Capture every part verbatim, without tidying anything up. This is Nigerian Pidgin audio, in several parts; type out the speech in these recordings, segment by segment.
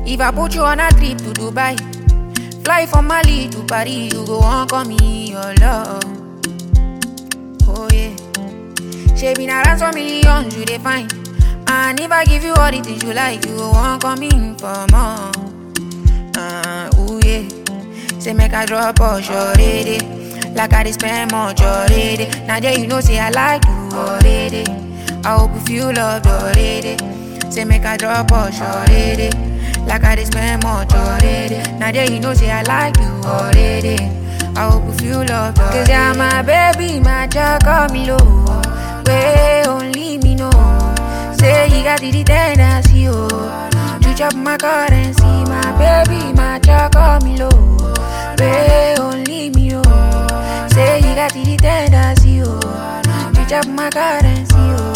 If I put you on a trip to Dubai, fly from Mali to Paris, you go on call me your love. Oh yeah. She been around some millions, you dey find. And if I give you all the things you like, you go on call me for more. Uh, oh yeah. Say make I drop all already. Like I dey spend much already. Now that you know say I like you already. I hope you feel loved already. Say make I drop all already. Like I dey spend much already. Now that you know say I like you already. I hope you feel loved already. Cause you're my baby, my child, call me low. Way only me know. Say you got the tendency, oh. You chop my currency, my baby, my child, call me low. Way only me know. Say you got the tendency, oh. You chop my currency, oh.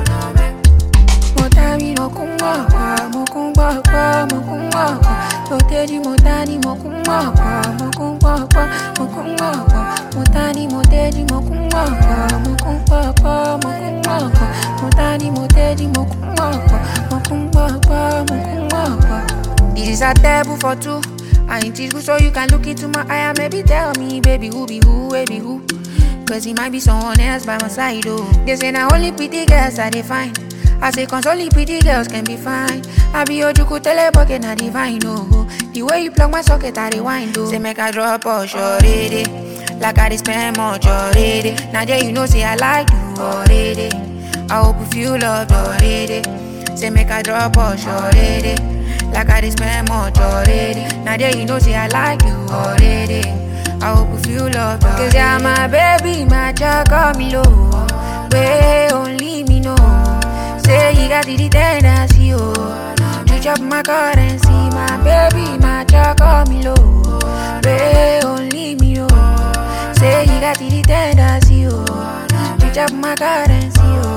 Motani mokungwa kwa, mokungwa kwa, mokungwa kwa. Motedi motani mokungwa kwa, mokungwa kwa, mokungwa kwa. Motani motedi mokungwa kwa, mokungwa kwa, mokungwa kwa. Motani motedi mokungwa kwa, mokungwa kwa, mokungwa kwa. This is a table for two. I ain't teach you so you can look into my eye and maybe tell me, baby, who be who, baby, who? Cause it might be someone else by my side, oh. They say now only pretty girls I define. I say cause only pretty girls can be fine. I be your juku telebucket na divine, oh. The way you plug my socket I rewind, oh. Say make I drop all already. Like I dey spend much already. Now that you know say I like you already. I hope you feel loved already. Say make I drop all already. Like I dey spend much already. Now that you know say I like you already. I hope you feel loved already. Cause you're my baby, my child, call me low. Way only me know. Say you got the tendency, oh. You chop my currency, my baby, my child, call me low. Way only me know. Say you got the tendency, oh. You chop my currency, oh.